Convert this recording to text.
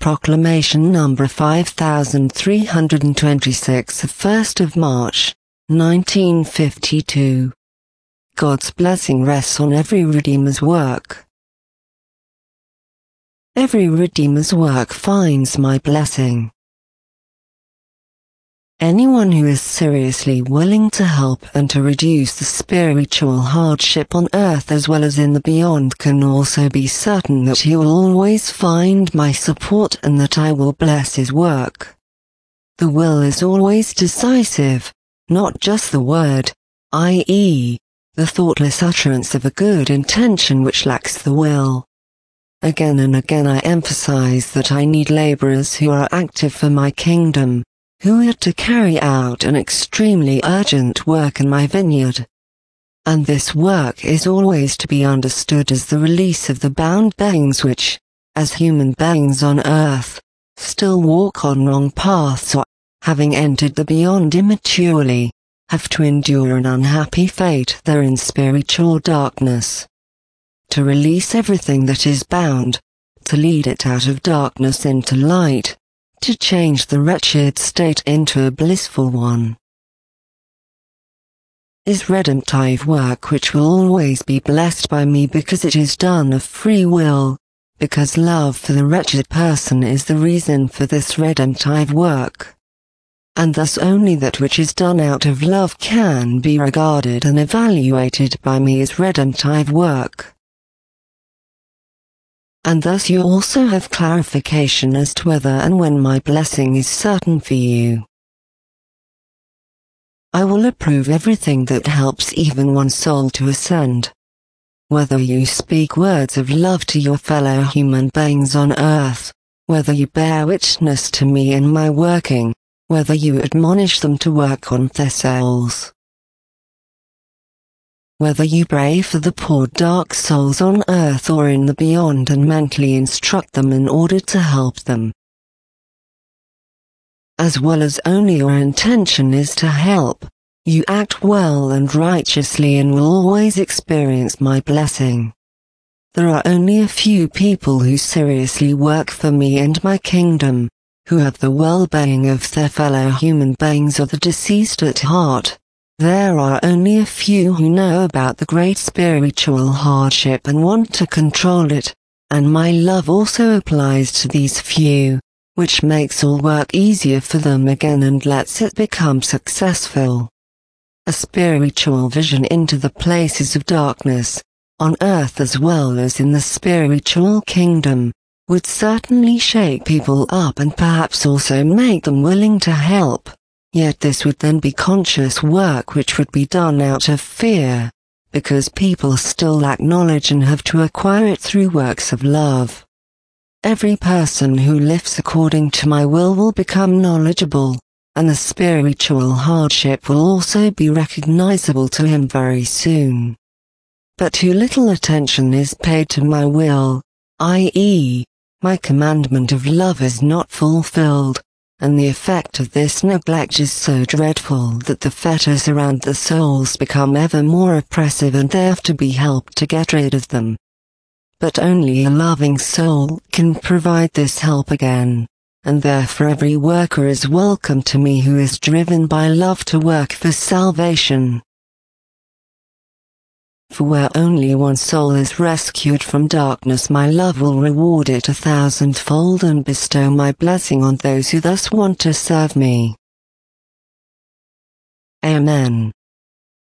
Proclamation number 5326 of 1st of March, 1952. God's blessing rests on every Redeemer's work. Every Redeemer's work finds my blessing. Anyone who is seriously willing to help and to reduce the spiritual hardship on earth as well as in the beyond can also be certain that he will always find my support and that I will bless his work. The will is always decisive, not just the word, i.e., the thoughtless utterance of a good intention which lacks the will. Again and again I emphasize that I need laborers who are active for my kingdom, who are to carry out an extremely urgent work in my vineyard. And this work is always to be understood as the release of the bound beings which, as human beings on earth, still walk on wrong paths or, having entered the beyond immaturely, have to endure an unhappy fate there in spiritual darkness. To release everything that is bound, to lead it out of darkness into light, to change the wretched state into a blissful one, is redemptive work which will always be blessed by me because it is done of free will, because love for the wretched person is the reason for this redemptive work. And thus only that which is done out of love can be regarded and evaluated by me as redemptive work. And thus you also have clarification as to whether and when my blessing is certain for you. I will approve everything that helps even one soul to ascend. Whether you speak words of love to your fellow human beings on earth, whether you bear witness to me in my working, whether you admonish them to work on their souls, whether you pray for the poor dark souls on earth or in the beyond and mentally instruct them in order to help them, as well as only your intention is to help, you act well and righteously and will always experience my blessing. There are only a few people who seriously work for me and my kingdom, who have the well-being of their fellow human beings or the deceased at heart. There are only a few who know about the great spiritual hardship and want to control it, and my love also applies to these few, which makes all work easier for them again and lets it become successful. A spiritual vision into the places of darkness, on earth as well as in the spiritual kingdom, would certainly shake people up and perhaps also make them willing to help. Yet this would then be conscious work which would be done out of fear, because people still lack knowledge and have to acquire it through works of love. Every person who lives according to my will become knowledgeable, and the spiritual hardship will also be recognizable to him very soon. But too little attention is paid to my will, i.e., my commandment of love is not fulfilled. And the effect of this neglect is so dreadful that the fetters around the souls become ever more oppressive and they have to be helped to get rid of them. But only a loving soul can provide this help again, and therefore every worker is welcome to me who is driven by love to work for salvation. For where only one soul is rescued from darkness, my love will reward it 1,000-fold and bestow my blessing on those who thus want to serve me. Amen.